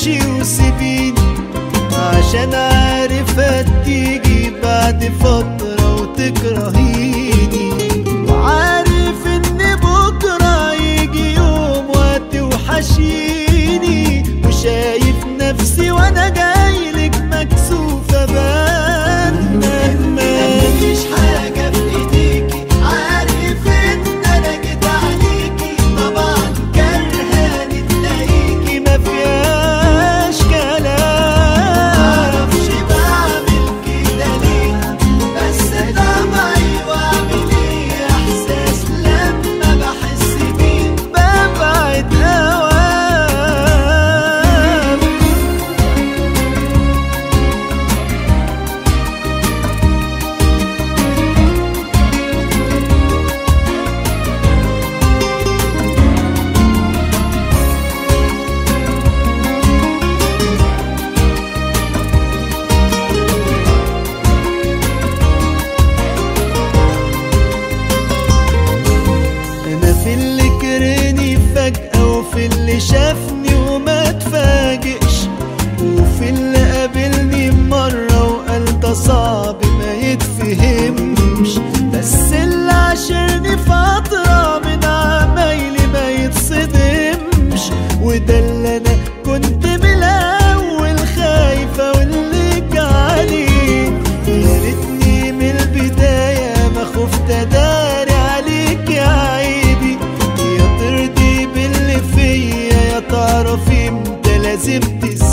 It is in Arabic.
امشي وسيبيني، عشان عارف هتيجي بعد فترة وتكرهيني، وعارف ان بكرة يجي يوم وهتوحشيني، وشايف نفسي وانا جايلك مكسوفة بان مفيش حاجة في ايديكي، عارف ان انا جيت عليكي، طبعا كرهاني تلاقيكي مفيهاش كلام، معرفش بعمل كده ليه، بس طبعي واعمل ايه، احساس لما بحس بيه ببعد اوام. انا في اللي كرهني فجأة، وفي اللي شافني وما اتفاجئش، وفي اللي قابلني مرة وقال ده صعب ما يتفهمش، بس اللي عاشرني فترة من عمايلي ما يتصدمش، وده اللي انا كنت من الاول خايفة اقولك عليه، يا ريتني من البداية ما خفت اداري عليك يا عيبي، يا ترضي باللي فيا يا تعرفي امتى لازم تسيبي.